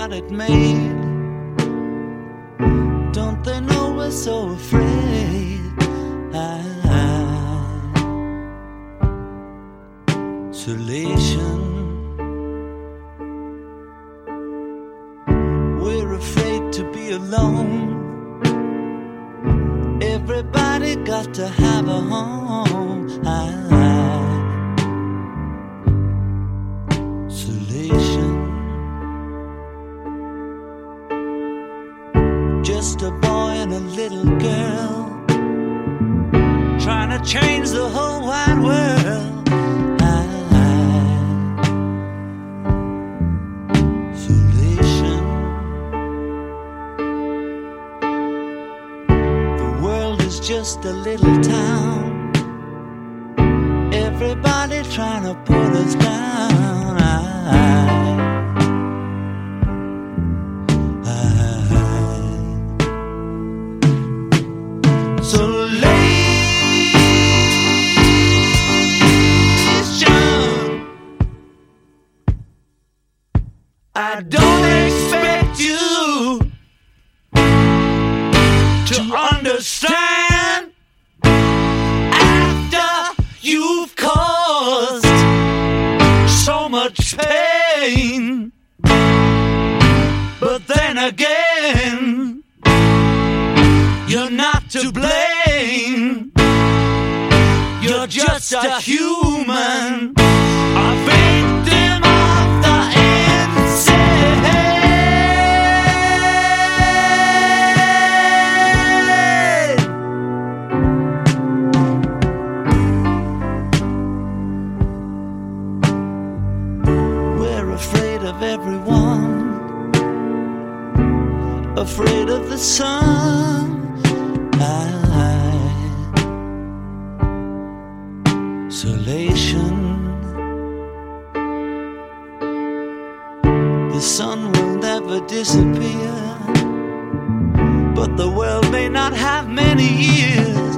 got it made. Don't they know we're so afraid? Isolation. We're afraid to be alone. Everybody got to have a home. Isolation. Just a boy and a little girl trying to change the whole wide world. Isolation. The world is just a little town. Everybody trying to put us down. I don't expect you to understand after you've caused so much pain. But then again, you're not to blame. You're just a human, a victim of the everyone, afraid of the sun. Isolation. The sun will never disappear, but the world may not have many years.